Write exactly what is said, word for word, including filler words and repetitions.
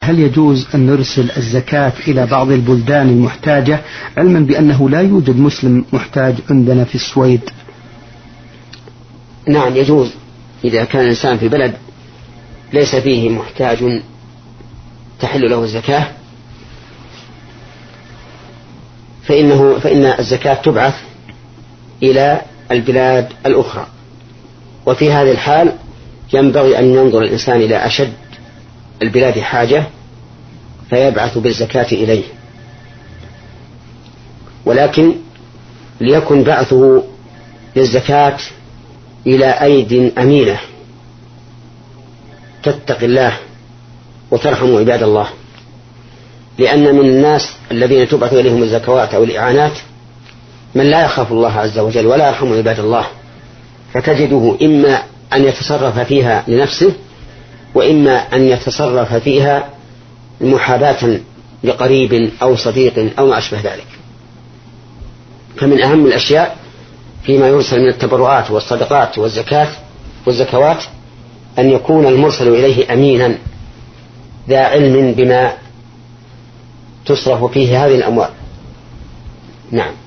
هل يجوز أن نرسل الزكاة إلى بعض البلدان المحتاجة، علما بأنه لا يوجد مسلم محتاج عندنا في السويد؟ نعم يجوز، إذا كان الإنسان في بلد ليس فيه محتاج تحل له الزكاة فإنه فإن الزكاة تبعث إلى البلاد الأخرى. وفي هذه الحال ينبغي أن ينظر الإنسان إلى أشد البلاد حاجة فيبعث بالزكاة إليه، ولكن ليكن بعثه للزكاة إلى أيد أمينة تتقي الله وترحم عباد الله، لأن من الناس الذين تبعث إليهم الزكوات أو الإعانات من لا يخاف الله عز وجل ولا يرحم عباد الله، فتجده إما أن يتصرف فيها لنفسه وإما أن يتصرف فيها محاباة لقريب أو صديق أو ما أشبه ذلك. فمن أهم الأشياء فيما يرسل من التبرعات والصدقات والزكاة والزكوات أن يكون المرسل إليه أمينا ذا علم بما تصرف فيه هذه الأموال. نعم.